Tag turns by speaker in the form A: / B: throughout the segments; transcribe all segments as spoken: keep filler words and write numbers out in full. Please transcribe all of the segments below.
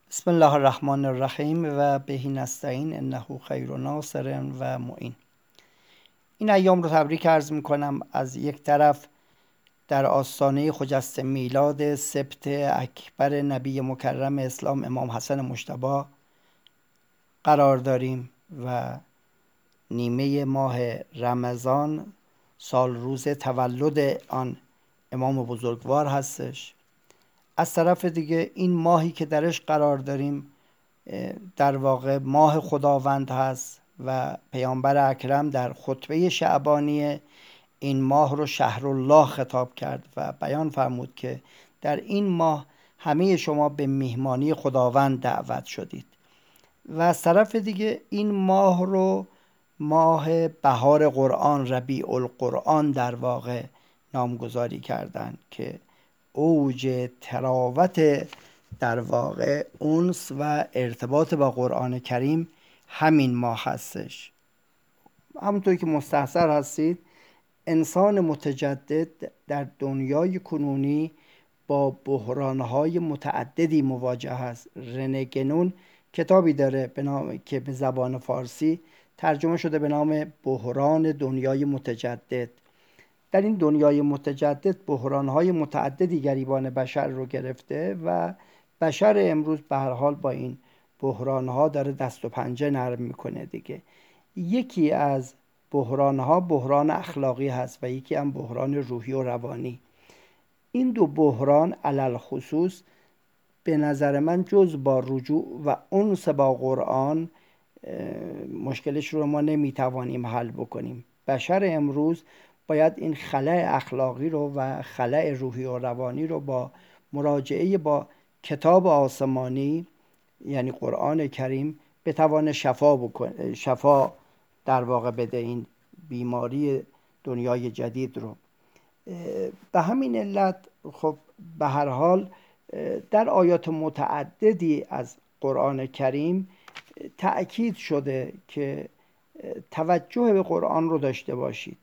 A: بسم الله الرحمن الرحیم و بهی نستعین انه خیر ناصر و معین. این ایام رو تبریک عرض میکنم. از یک طرف در آستانه خجسته میلاد سبت اکبر نبی مکرم اسلام امام حسن مجتبی قرار داریم و نیمه ماه رمضان سال روز تولد آن امام بزرگوار هستش. از طرف دیگه این ماهی که درش قرار داریم در واقع ماه خداوند هست و پیامبر اکرم در خطبه شعبانی این ماه رو شهر الله خطاب کرد و بیان فرمود که در این ماه همه شما به میهمانی خداوند دعوت شدید. و از طرف دیگه این ماه رو ماه بهار قرآن، ربیع القرآن در واقع نامگذاری کردن که اوج تراوت در واقع انس و ارتباط با قرآن کریم همین ماه هستش. همونطور که مستحضر هستید انسان متجدد در دنیای کنونی با بحرانهای متعددی مواجه است. رنه گنون کتابی داره به نام که به زبان فارسی ترجمه شده به نام بحران دنیای متجدد. در این دنیای متجدد بحرانهای متعددی گریبان بشر رو گرفته و بشر امروز به هر حال با این بحرانها داره دست و پنجه نرم میکنه دیگه. یکی از بحرانها بحران اخلاقی هست و یکی هم بحران روحی و روانی. این دو بحران علل خصوص به نظر من جز با رجوع و انس با قرآن مشکلش رو ما نمیتوانیم حل بکنیم. بشر امروز باید این خلأ اخلاقی رو و خلأ روحی و روانی رو با مراجعه با کتاب آسمانی یعنی قرآن کریم بتوانه شفا بکنه، شفا در واقع بده این بیماری دنیای جدید رو. به همین علت خب به هر حال در آیات متعددی از قرآن کریم تأکید شده که توجه به قرآن رو داشته باشید.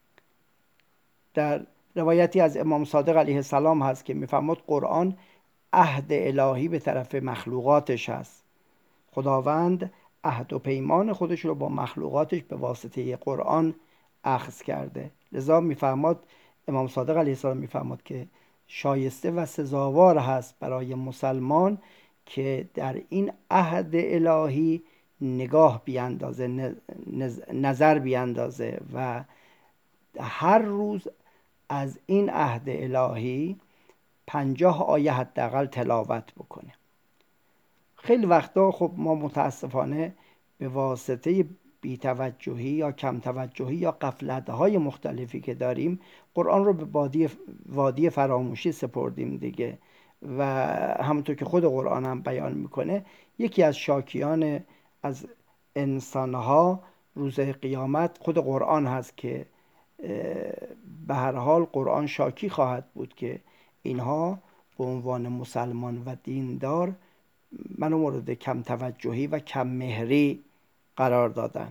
A: در روایتی از امام صادق علیه السلام هست که میفرماد قرآن عهد الهی به طرف مخلوقاتش هست. خداوند عهد و پیمان خودش رو با مخلوقاتش به واسطه قرآن اخذ کرده. لذا میفرماد امام صادق علیه السلام میفرماد که شایسته و سزاوار هست برای مسلمان که در این عهد الهی نگاه بیاندازه، نظر بیاندازه و هر روز از این عهد الهی پنجاه آیه حداقل تلاوت بکنه. خیلی وقتا خب ما متاسفانه به واسطه بی‌توجهی یا کم توجهی یا غفلت‌های مختلفی که داریم قرآن رو به وادی وادی فراموشی سپردیم دیگه. و همونطور که خود قرآن هم بیان میکنه یکی از شاکیان از انسانها روز قیامت خود قرآن هست که به هر حال قرآن شاکی خواهد بود که اینها به عنوان مسلمان و دیندار منو مورد کم توجهی و کم مهری قرار دادن.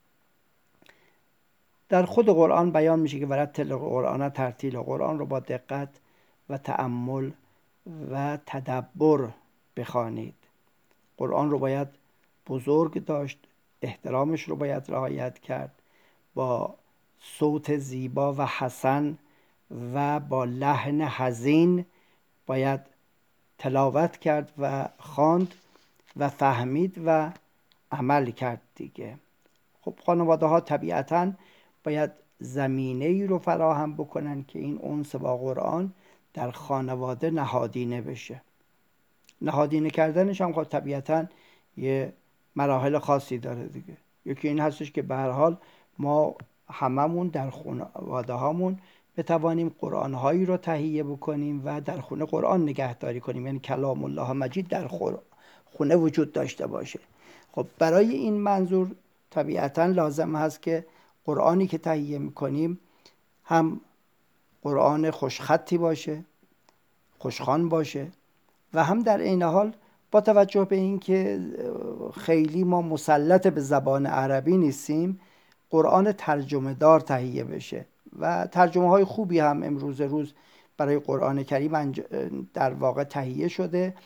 A: در خود قرآن بیان میشه که ورتل قرآن ترتیل قرآن رو با دقت و تأمل و تدبر بخوانید. قرآن رو باید بزرگ داشت، احترامش رو باید رعایت کرد، با صوت زیبا و حسن و با لحن حزین باید تلاوت کرد و خواند و فهمید و عمل کرد دیگه. خب خانواده ها طبیعتاً باید زمینه ای رو فراهم بکنن که این انس با قرآن در خانواده نهادینه بشه. نهادینه کردنش هم خب طبیعتاً یه مراحل خاصی داره دیگه. یکی این هستش که به هر حال ما هممون در خانواده هامون بتوانیم قرآن هایی رو تهیه بکنیم و در خونه قرآن نگهداری کنیم، یعنی کلام الله مجید در خونه وجود داشته باشه. خب برای این منظور طبیعتاً لازم هست که قرآنی که تهیه میکنیم هم قرآن خوشخطی باشه، خوشخوان باشه و هم در این حال با توجه به این که خیلی ما مسلط به زبان عربی نیستیم قرآن ترجمه دار تهیه بشه و ترجمه های خوبی هم امروز روز برای قرآن کریم در واقع تهیه شده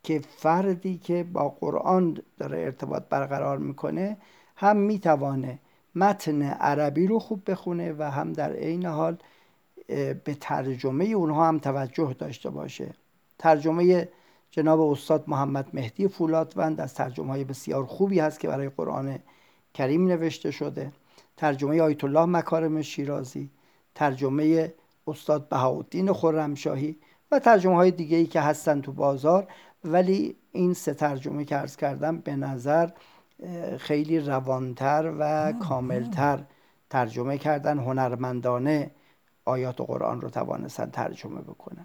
A: که فردی که با قرآن داره ارتباط برقرار میکنه هم میتوانه متن عربی رو خوب بخونه و هم در عین حال به ترجمه اونها هم توجه داشته باشه. ترجمه جناب استاد محمد مهدی فولادوند از ترجمه های بسیار خوبی هست که برای قرآن کریم نوشته شده. ترجمه آیت الله مکارم شیرازی، ترجمه استاد بهاءالدین خرمشاهی و ترجمه های دیگه ای که هستن تو بازار، ولی این سه ترجمه که عرض کردم به نظر خیلی روانتر و کاملتر ترجمه کردن، هنرمندانه آیات قرآن رو توانستن ترجمه بکنن.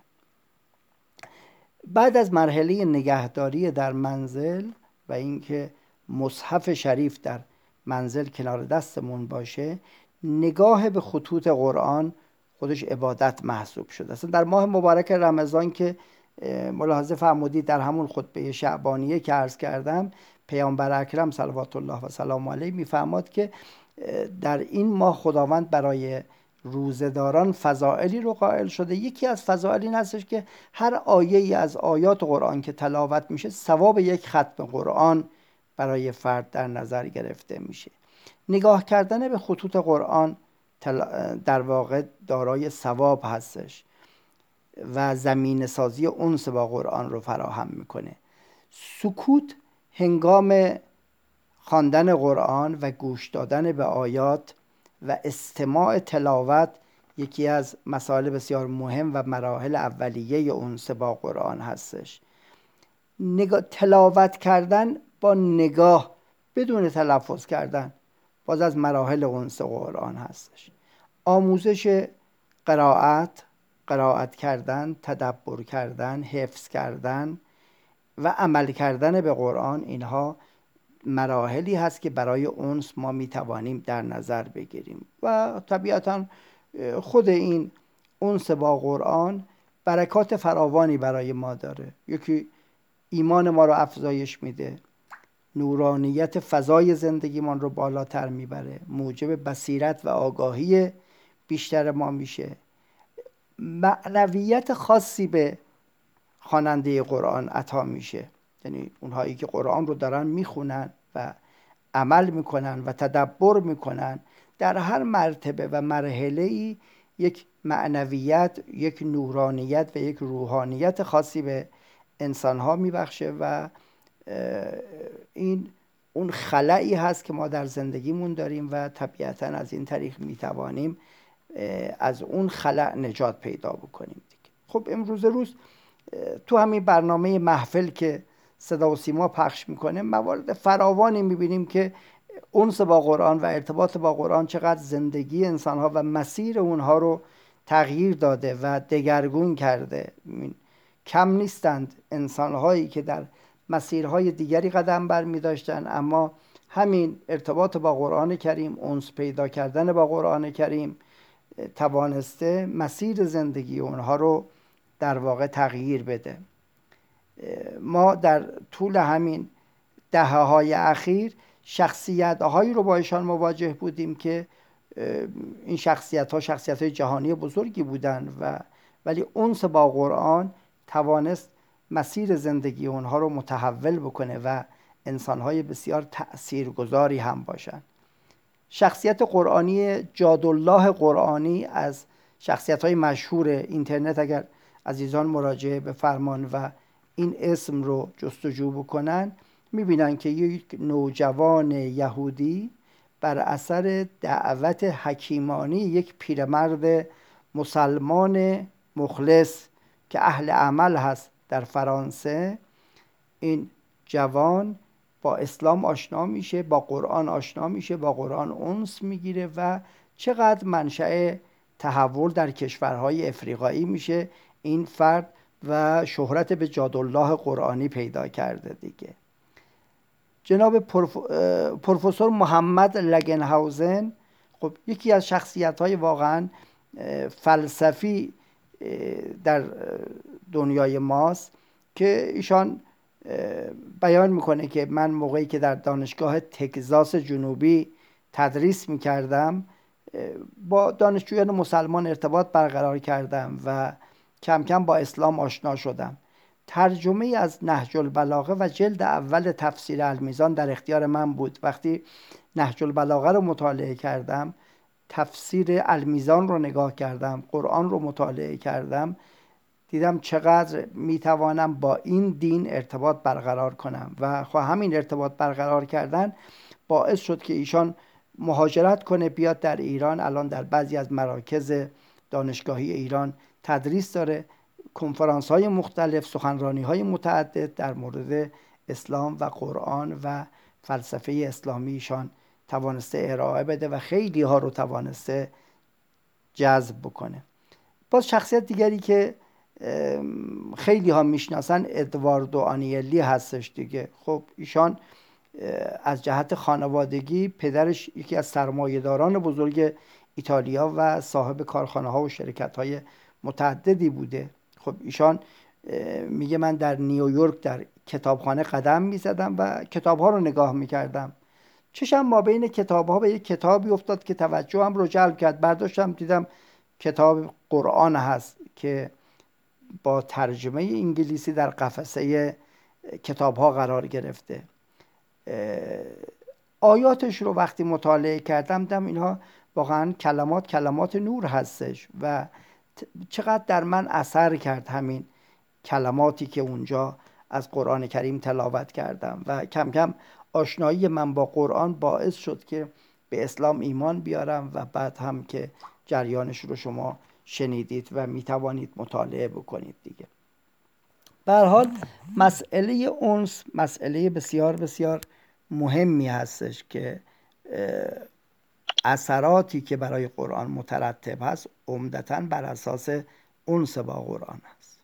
A: بعد از مرحله نگهداری در منزل و اینکه مصحف شریف در منزل کنار دستمون باشه، نگاه به خطوط قرآن خودش عبادت محسوب شده. اصلا در ماه مبارک رمضان که ملاحظه فرمودید در همون خطبه شعبانیه که عرض کردم، پیامبر اکرم صلوات الله و سلام علیه میفرماد که در این ماه خداوند برای روزه‌داران فضائلی رو قائل شده. یکی از فضائل این هستش که هر آیه‌ای از آیات قرآن که تلاوت میشه ثواب یک ختم قرآن برای فرد در نظر گرفته میشه. نگاه کردن به خطوط قرآن در واقع دارای ثواب هستش و زمینه سازی انس با قرآن رو فراهم میکنه. سکوت هنگام خواندن قرآن و گوش دادن به آیات و استماع تلاوت یکی از مسائل بسیار مهم و مراحل اولیه انس با قرآن هستش. نگاه، تلاوت کردن با نگاه بدون تلفظ کردن باز از مراحل انس قرآن هستش. آموزش قرائت، قرائت کردن، تدبر کردن، حفظ کردن و عمل کردن به قرآن، اینها مراحلی هست که برای انس ما میتوانیم در نظر بگیریم و طبیعتا خود این انس با قرآن برکات فراوانی برای ما داره. یکی ایمان ما رو افزایش میده، نورانیت فضای زندگیمان رو بالاتر میبره، موجب بصیرت و آگاهی بیشتر ما میشه، معنویت خاصی به خواننده قرآن عطا میشه. یعنی اونهایی که قرآن رو دارن میخونن و عمل میکنن و تدبر میکنن در هر مرتبه و مرحله‌ای یک معنویت، یک نورانیت و یک روحانیت خاصی به انسانها میبخشه و این اون خلایی هست که ما در زندگیمون داریم و طبیعتا از این طریق میتوانیم از اون خلا نجات پیدا بکنیم دیگه. خب امروز روز تو همین برنامه محفل که صدا و سیما پخش میکنه موارد فراوانی میبینیم که انس با قرآن و ارتباط با قرآن چقدر زندگی انسانها و مسیر اونها رو تغییر داده و دگرگون کرده. کم نیستند انسانهایی که در مسیرهای دیگری قدم بر می داشتن، اما همین ارتباط با قرآن کریم، انس پیدا کردن با قرآن کریم توانسته مسیر زندگی اونها رو در واقع تغییر بده. ما در طول همین دهه‌های اخیر شخصیت‌هایی رو با ایشان مواجه بودیم که این شخصیت‌ها شخصیت‌های جهانی بزرگی بودند و ولی انس با قرآن توانست مسیر زندگی اونها رو متحول بکنه و انسان‌های بسیار تأثیرگذاری هم باشن. شخصیت قرآنی جادالله قرآنی از شخصیت‌های مشهور اینترنت اگر عزیزان مراجعه بفرمان و این اسم رو جستجو بکنن میبینن که یک نوجوان یهودی بر اثر دعوت حکیمانی یک پیرمرد مسلمان مخلص که اهل عمل هست در فرانسه، این جوان با اسلام آشنا میشه، با قرآن آشنا میشه، با قرآن انس میگیره و چقدر منشأ تحول در کشورهای افریقایی میشه این فرد و شهرت به جادالله قرآنی پیدا کرده دیگه. جناب پروف... پروفسور محمد لگنهاوزن خب یکی از شخصیت‌های واقعا فلسفی در دنیای ماست که ایشان بیان میکنه که من موقعی که در دانشگاه تگزاس جنوبی تدریس میکردم با دانشجویان مسلمان ارتباط برقرار کردم و کم کم با اسلام آشنا شدم. ترجمه از نهج البلاغه و جلد اول تفسیر المیزان در اختیار من بود. وقتی نهج البلاغه رو مطالعه کردم، تفسیر المیزان رو نگاه کردم، قرآن رو مطالعه کردم، دیدم چقدر میتوانم با این دین ارتباط برقرار کنم و خب همین ارتباط برقرار کردن باعث شد که ایشان مهاجرت کنه، بیاد در ایران. الان در بعضی از مراکز دانشگاهی ایران تدریس داره، کنفرانس های مختلف، سخنرانی های متعدد در مورد اسلام و قرآن و فلسفه اسلامی ایشان توانسته ارائه بده و خیلی ها رو توانسته جذب بکنه. باز شخصیت دیگری که خیلی ها میشناسن ادواردو آنیلی هستش دیگه. خب ایشان از جهت خانوادگی پدرش یکی از سرمایه‌داران بزرگ ایتالیا و صاحب کارخانه ها و شرکت های متعددی بوده. خب ایشان میگه من در نیویورک در کتابخانه قدم میزدم و کتاب ها رو نگاه میکردم. چشم ما بین کتاب ها به یک کتابی افتاد که توجهم رو جلب کرد. برداشتم دیدم کتاب قرآن هست که با ترجمه انگلیسی در قفسه کتاب ها قرار گرفته. آیاتش رو وقتی مطالعه کردم دیدم اینها واقعا کلمات کلمات نور هستش و چقدر در من اثر کرد همین کلماتی که اونجا از قرآن کریم تلاوت کردم و کم کم آشنایی من با قرآن باعث شد که به اسلام ایمان بیارم و بعد هم که جریانش رو شما شنیدید و میتوانید مطالعه بکنید دیگه. به هر حال مسئله انس مسئله بسیار بسیار مهمی هستش که اثراتی که برای قرآن مترتب هست عمدتاً بر اساس انس با قرآن هست.